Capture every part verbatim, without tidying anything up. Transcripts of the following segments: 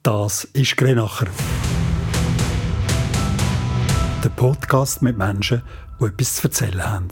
Das ist Grenacher. Der Podcast mit Menschen, die etwas zu erzählen haben.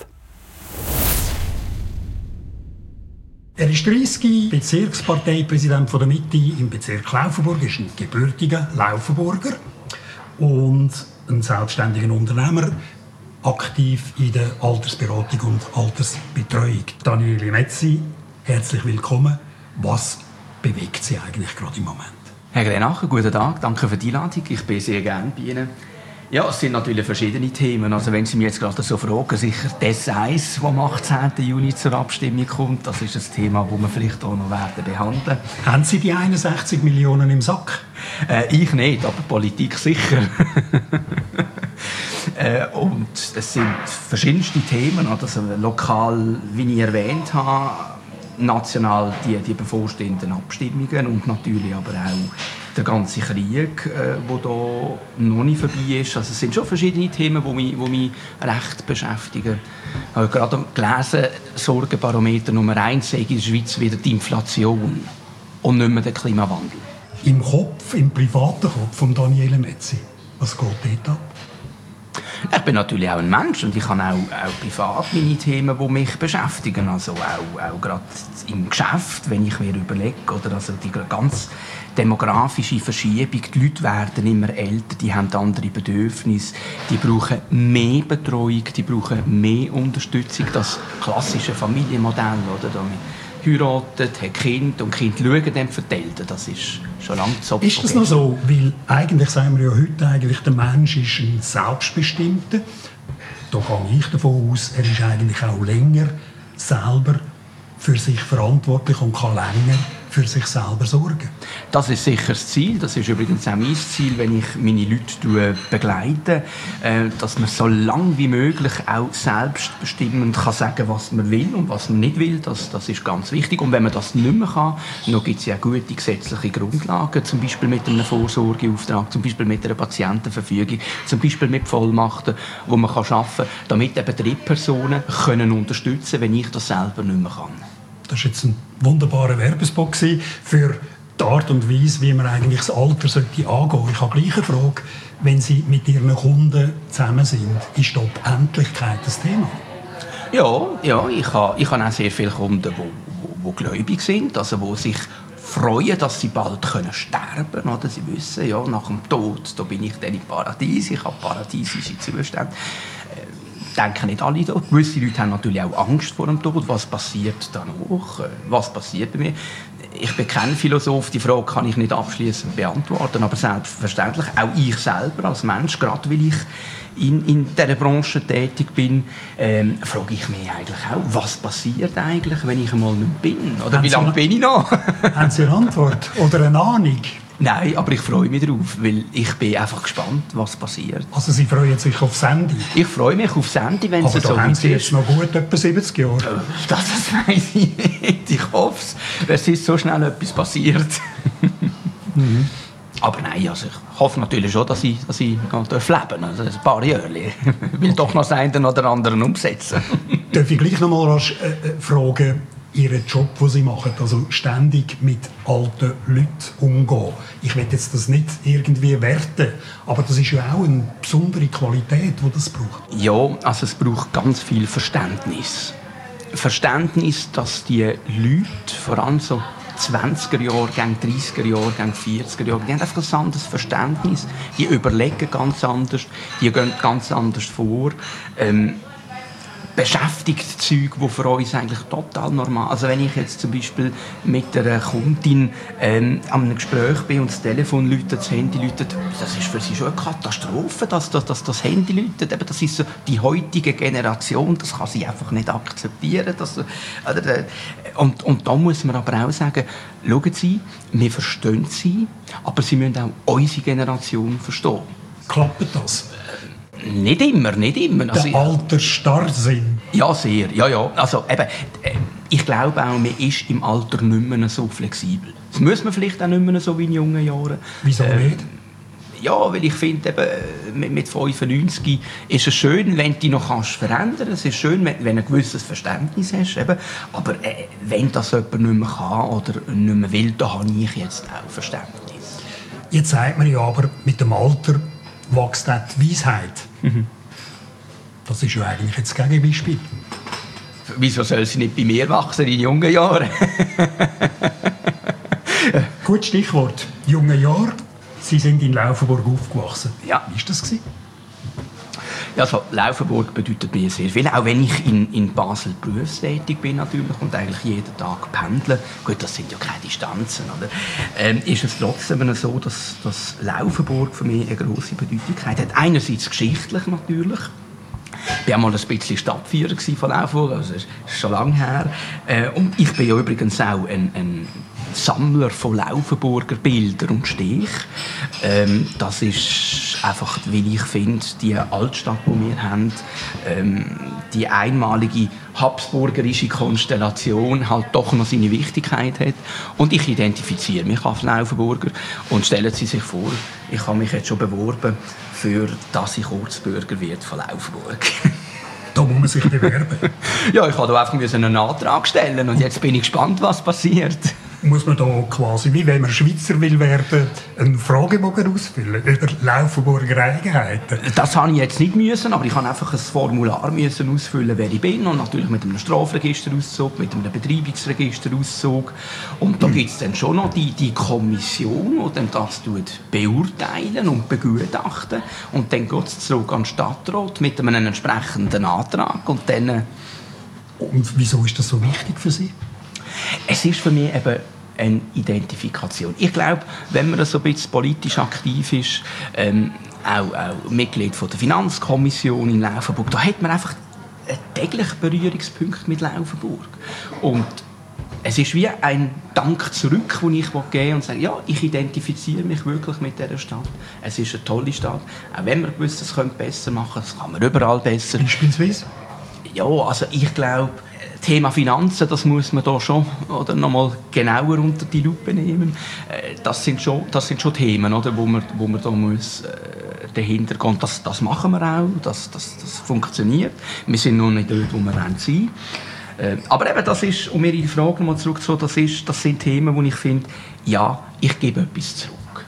Er ist dreissig, Bezirksparteipräsident der Mitte im Bezirk Laufenburg, ist ein gebürtiger Laufenburger und ein selbstständiger Unternehmer, aktiv in der Altersberatung und Altersbetreuung. Daniele Metzi, herzlich willkommen. Was bewegt Sie eigentlich gerade im Moment? Herr Grenacher, guten Tag, danke für die Einladung. Ich bin sehr gerne bei Ihnen. Ja, es sind natürlich verschiedene Themen. Also wenn Sie mich jetzt gerade so fragen, sicher das eins, das am achtzehnten Juni zur Abstimmung kommt, das ist ein Thema, das wir vielleicht auch noch werden behandeln. Haben Sie die einundsechzig Millionen im Sack? Äh, ich nicht, aber Politik sicher. äh, und es sind verschiedenste Themen, also lokal, wie ich erwähnt habe, national die, die bevorstehenden Abstimmungen und natürlich aber auch der ganze Krieg, der äh, da noch nicht vorbei ist. Also es sind schon verschiedene Themen, die mich, die mich recht beschäftigen. Ich habe gerade gelesen, Sorgenbarometer Nummer eins sei in der Schweiz wieder die Inflation und nicht mehr der Klimawandel. Im Kopf, im privaten Kopf von Daniele Metzi, was geht dort ab? Ich bin natürlich auch ein Mensch und ich habe auch, auch privat meine Themen, die mich beschäftigen. Also auch, auch gerade im Geschäft, wenn ich mir überlege, oder also die ganz demografische Verschiebung. Die Leute werden immer älter, die haben andere Bedürfnisse, die brauchen mehr Betreuung, die brauchen mehr Unterstützung. Das klassische Familienmodell, oder? Da heiratet, hat Kind und Kind schauen dann für die Eltern. Das ist schon lange zu Opfer. Ist das noch so? Weil eigentlich sagen wir ja heute, eigentlich, der Mensch ist ein Selbstbestimmter. Da gehe ich davon aus, er ist eigentlich auch länger selber für sich verantwortlich und kann länger für sich selber sorgen. Das ist sicher das Ziel. Das ist übrigens auch mein Ziel, wenn ich meine Leute begleite, dass man so lange wie möglich auch selbstbestimmend kann sagen, was man will und was man nicht will. Das, das ist ganz wichtig. Und wenn man das nicht mehr kann, dann gibt es ja gute gesetzliche Grundlagen, zum Beispiel mit einem Vorsorgeauftrag, zum Beispiel mit einer Patientenverfügung, zum Beispiel mit Vollmachten, die man arbeiten kann, damit eben Drittpersonen können unterstützen, wenn ich das selber nicht mehr kann. Das war jetzt ein wunderbarer Werbespot für die Art und Weise, wie man eigentlich das Alter sollte angehen sollte. Ich habe gleich eine Frage. Wenn Sie mit Ihren Kunden zusammen sind, ist da die Endlichkeit das Thema? Ja, ja ich, habe, ich habe auch sehr viele Kunden, die, die, die gläubig sind, also die sich freuen, dass sie bald können sterben können. Oder? Sie wissen, ja, nach dem Tod da bin ich dann im Paradies, ich habe paradiesische Zustände. Denken nicht alle da. Gewisse Leute haben natürlich auch Angst vor dem Tod. Was passiert danach? Was passiert bei mir? Ich bin kein Philosoph, die Frage kann ich nicht abschließend beantworten, aber selbstverständlich, auch ich selber als Mensch, gerade weil ich in, in dieser Branche tätig bin, ähm, frage ich mich eigentlich auch, was passiert eigentlich, wenn ich einmal nicht bin? Oder haben wie lange bin ich noch? Haben Sie eine Antwort oder eine Ahnung? Nein, aber ich freue mich darauf, weil ich bin einfach gespannt, was passiert. Also Sie freuen sich auf Sandy? Ich freue mich auf Sandy, wenn aber es so haben Sie jetzt noch gut etwa siebzig Jahre? Das, das weiss ich nicht. Ich hoffe es. Es ist so schnell etwas passiert. mhm. Aber nein, also ich hoffe natürlich schon, dass ich, dass ich noch leben darf. Also ein paar Jahre. Ich will doch noch das eine oder andere umsetzen. Darf ich gleich noch mal rasch äh, fragen, Ihren Job, den Sie machen, also ständig mit alten Leuten umgehen. Ich will jetzt das nicht irgendwie werten, aber das ist ja auch eine besondere Qualität, die das braucht. Ja, also es braucht ganz viel Verständnis. Verständnis, dass die Leute, vor allem so zwanziger Jahrgänge, dreissiger Jahrgänge, vierziger Jahrgänge, die haben einfach ein anderes Verständnis. Die überlegen ganz anders, die gehen ganz anders vor. Ähm, beschäftigt Zeug, die für uns eigentlich total normal. Also wenn ich jetzt zum Beispiel mit einer Kundin ähm, an einem Gespräch bin und das Telefon läutet, das Handy läutet, das ist für sie schon eine Katastrophe, dass, dass, dass das Handy läutet. Eben, das ist so die heutige Generation, das kann sie einfach nicht akzeptieren. Dass, oder, und, und da muss man aber auch sagen, schauen Sie, wir verstehen Sie, aber Sie müssen auch unsere Generation verstehen. Klappt das? Nicht immer, nicht immer. Der also, Altersstarrsinn. Ja, sehr. Ja, ja. Also, eben, ich glaube auch, man ist im Alter nicht mehr so flexibel. Das muss man vielleicht auch nicht mehr so wie in jungen Jahren. Wieso ähm, nicht? Ja, weil ich finde, eben, mit fünfundneunzig ist es schön, wenn du dich noch kannst verändern kannst. Es ist schön, wenn du ein gewisses Verständnis hast. Eben. Aber äh, wenn das jemand nicht mehr kann oder nicht mehr will, dann habe ich jetzt auch Verständnis. Jetzt sagt man ja aber, mit dem Alter wächst auch die Weisheit. Mhm. Das ist ja eigentlich jetzt das Gegenbeispiel. Wieso soll sie nicht bei mir wachsen in jungen Jahren? Gut Stichwort. Junge Jahre. Sie sind in Laufenburg aufgewachsen. Ja. Wie war das? Ja, also Laufenburg bedeutet mir sehr viel. Auch wenn ich in, in Basel berufstätig bin natürlich und eigentlich jeden Tag pendle. Gut, das sind ja keine Distanzen, oder? Ähm, ist es trotzdem so, dass, dass Laufenburg für mich eine grosse Bedeutung hat. Einerseits geschichtlich natürlich. Ich war mal ein bisschen Stadtführer von Laufenburg, also das ist schon lange her. Äh, und ich bin ja übrigens auch ein, ein Sammler von Laufenburger Bildern und Stich. Ähm, das ist einfach, wie ich finde, die Altstadt, die wir haben, ähm, die einmalige habsburgerische Konstellation halt doch noch seine Wichtigkeit hat. Und ich identifiziere mich als Laufenburger. Und stellen Sie sich vor, ich habe mich jetzt schon beworben, für dass ich Ortsbürger werde von Laufenburg. Da muss man sich bewerben. Ja, ich musste einfach einen Antrag stellen und jetzt bin ich gespannt, was passiert. Muss man da quasi, wie wenn man Schweizer will werden, einen Fragebogen ausfüllen über Laufenburger Eigenheiten? Das habe ich jetzt nicht müssen, aber ich habe einfach ein Formular müssen ausfüllen, wer ich bin, und natürlich mit einem Strafregisterauszug, mit einem Betreibungsregisterauszug. Und da mhm. gibt es dann schon noch die, die Kommission, die dann das beurteilen und begutachten. Und dann geht es zurück an den Stadtrat mit einem entsprechenden Antrag. Und dann... Und wieso ist das so wichtig für Sie? Es ist für mich eben eine Identifikation. Ich glaube, wenn man so ein bisschen politisch aktiv ist, ähm, auch, auch Mitglied von der Finanzkommission in Laufenburg, da hat man einfach einen täglichen Berührungspunkt mit Laufenburg. Und es ist wie ein Dank zurück, den ich geben will und sage, ja, ich identifiziere mich wirklich mit dieser Stadt. Es ist eine tolle Stadt. Auch wenn man gewusst, das könnte besser machen, das kann man überall besser. Beispielsweise? Ja, also ich glaube, Thema Finanzen, das muss man da schon oder noch mal genauer unter die Lupe nehmen. Das sind schon, das sind schon Themen, oder, wo man, wo man da muss äh, dahinter gehen. Das, das machen wir auch, das, das, das funktioniert. Wir sind noch nicht dort, wo wir sein wollen. Äh, aber eben, das ist, um Ihre Frage mal zurückzuholen, das, ist, das sind Themen, wo ich finde, ja, ich gebe etwas zurück.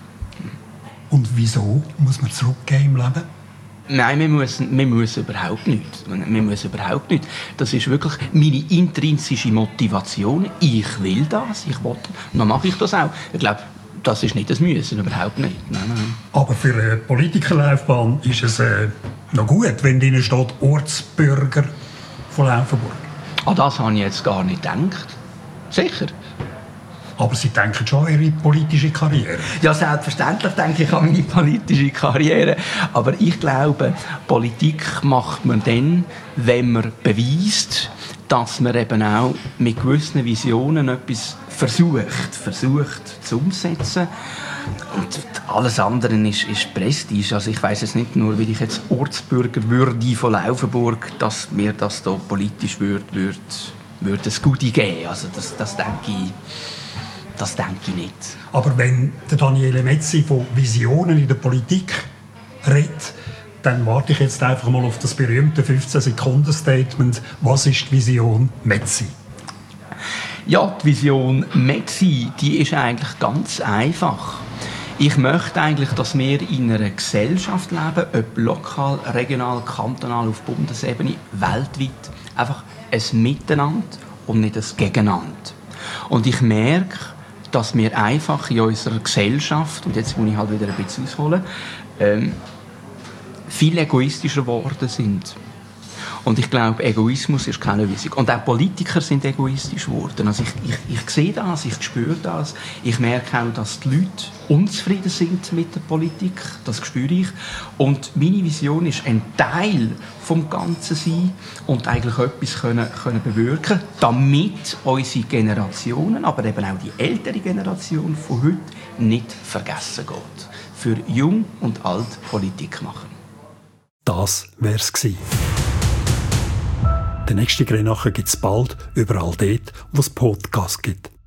Und wieso muss man zurückgeben im Leben? Nein, wir müssen, wir müssen überhaupt nicht. Wir müssen überhaupt nicht. Das ist wirklich meine intrinsische Motivation. Ich will das, ich will, und dann mache ich das auch. Ich glaube, das ist nicht das Müssen, überhaupt nicht. Nein, nein. Aber für eine Politikerlaufbahn ist es äh, noch gut, wenn drinnen steht Ortsbürger von Laufenburg. An das habe ich jetzt gar nicht gedacht. Sicher. Aber Sie denken schon an Ihre politische Karriere? Ja, selbstverständlich denke ich an meine politische Karriere. Aber ich glaube, Politik macht man dann, wenn man beweist, dass man eben auch mit gewissen Visionen etwas versucht, versucht zu umsetzen. Und alles andere ist, ist Prestige. Also ich weiss jetzt nicht nur, weil ich jetzt Ortsbürger würde von Laufenburg, dass mir das da politisch würde, würde, würde ein Goodie geben. Also das, das denke ich... Das denke ich nicht. Aber wenn der Daniele Metzi von Visionen in der Politik redet, dann warte ich jetzt einfach mal auf das berühmte fünfzehn-Sekunden-Statement. Was ist die Vision Metzi? Ja, die Vision Metzi, die ist eigentlich ganz einfach. Ich möchte eigentlich, dass wir in einer Gesellschaft leben, ob lokal, regional, kantonal, auf Bundesebene, weltweit, einfach ein Miteinander und nicht ein Gegeneinander. Und ich merke, dass wir einfach in unserer Gesellschaft, und jetzt muss ich halt wieder ein bisschen ausholen, ähm, viel egoistischer geworden sind. Und ich glaube, Egoismus ist keine Lösung. Und auch Politiker sind egoistisch geworden. Also ich, ich, ich sehe das, ich spüre das. Ich merke auch, dass die Leute unzufrieden sind mit der Politik. Das spüre ich. Und meine Vision ist, ein Teil vom Ganzen sein und eigentlich etwas können, können bewirken, damit unsere Generationen, aber eben auch die ältere Generation von heute nicht vergessen geht. Für Jung und Alt Politik machen. Das wär's gewesen. Den nächsten Grenache gibt es bald überall dort, wo es Podcasts gibt.